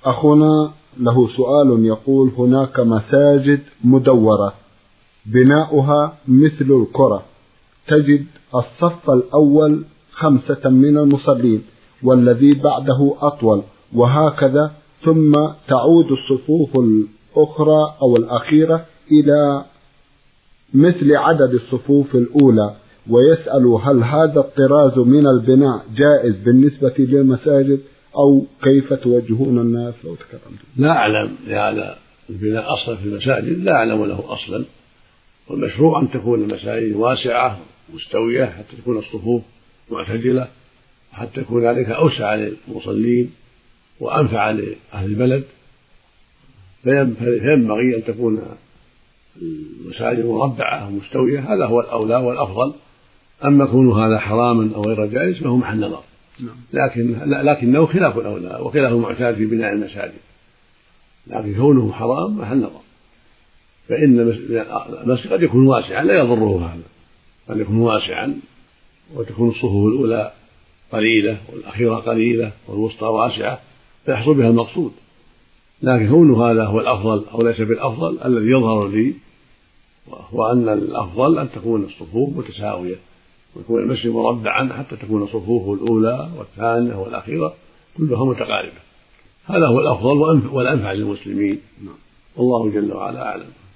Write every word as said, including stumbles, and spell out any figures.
أخونا له سؤال يقول: هناك مساجد مدورة بناؤها مثل الكرة، تجد الصف الأول خمسة من المصلين والذي بعده أطول، وهكذا، ثم تعود الصفوف الأخرى أو الأخيرة إلى مثل عدد الصفوف الأولى، ويسأل: هل هذا الطراز من البناء جائز بالنسبة للمساجد، أو كيف توجهون الناس لو تكرمتم؟ لا أعلم لهذا البناء أصلا في المساجد، لا أعلم له أصلا. والمشروع أن تكون المساجد واسعة مستوية حتى تكون الصفوف معتدلة، حتى يكون ذلك أوسع للمصلين وأنفع لأهل البلد. فينبغي أن تكون المساجد مربعة ومستوية، هذا هو الأولى والأفضل. أما كون هذا حراما أو غير جائز فهو محل نظر، لكن لكنه خلاف الأولى وخلاف المعتاد في بناء المساجد، لكن كونه حرام محل نظر. فإن المسجد قد يكون واسعا لا يضره هذا، قد يكون واسعا وتكون الصفوف الأولى قليلة والأخيرة قليلة والوسطى واسعة فيحصل بها المقصود، لكن كونه هذا هو الأفضل أو ليس بالأفضل الذي يظهر لي هو أن الأفضل أن تكون الصفوف متساوية ويكون المسجد مربعا حتى تكون صفوفه الأولى والثانية والأخيرة كلها متقاربة. هذا هو الأفضل والأنفع للمسلمين، والله جل وعلا أعلم.